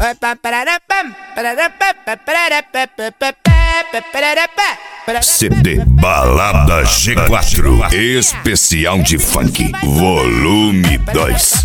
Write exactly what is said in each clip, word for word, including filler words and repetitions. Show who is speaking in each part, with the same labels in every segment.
Speaker 1: C D Balada G quatro, especial de funk, volume dois.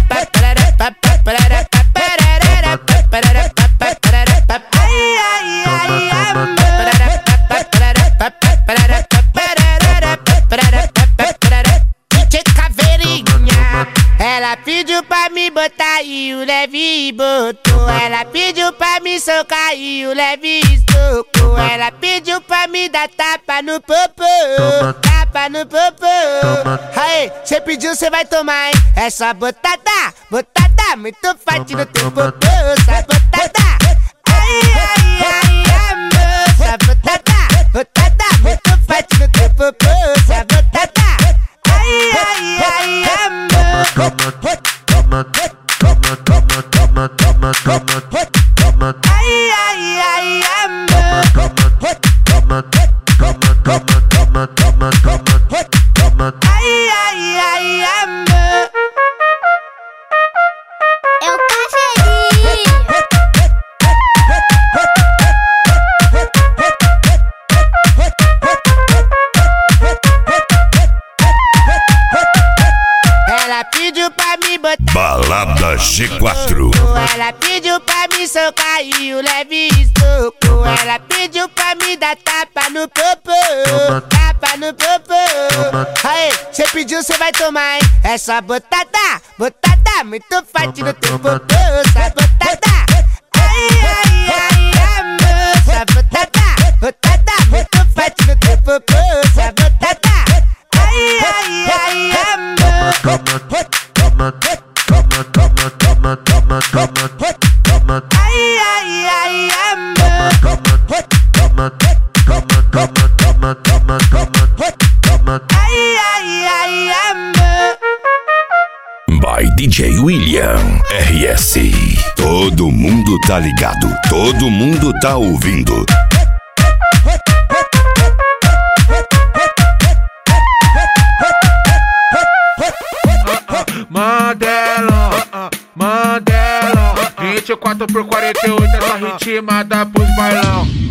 Speaker 2: Ela pediu pra me botar e o leve botou. Ela pediu pra me socar e o leve socou. Ela pediu pra me dar tapa no popô, tapa no popô. Aê, cê pediu, cê vai tomar, hein? É só botada, botada, muito forte no teu popô. Só botada, ai, ai, ai, amor. Só botada, botada, muito forte no teu popô. Só botada, ai, ai, ai, amor. Ai, ai, ai, amor. Ai, ai, ai, amor.
Speaker 3: É o cafezinho.
Speaker 2: Ela pediu pra me botar
Speaker 1: Balada G quatro.
Speaker 2: Ela pediu pra me socar e o leve socou. Ela pediu pra me dar tapa no popô, tapa no popô. Aê, cê pediu, cê vai tomar, hein? É só botada, botada, muito forte no teu popô. Só botada, ai, ai, ai, amor. Só botada, botada, muito forte no teu popô. Só botada, ai, ai, ai, amor. Ai, ai, ai, amor. Ai, ai, ai, amor.
Speaker 1: By D J William R S. Todo mundo tá ligado, todo mundo tá ouvindo.
Speaker 4: Mandela, Mandela, vinte e quatro por quarenta e oito, essa ritmada pros bailão.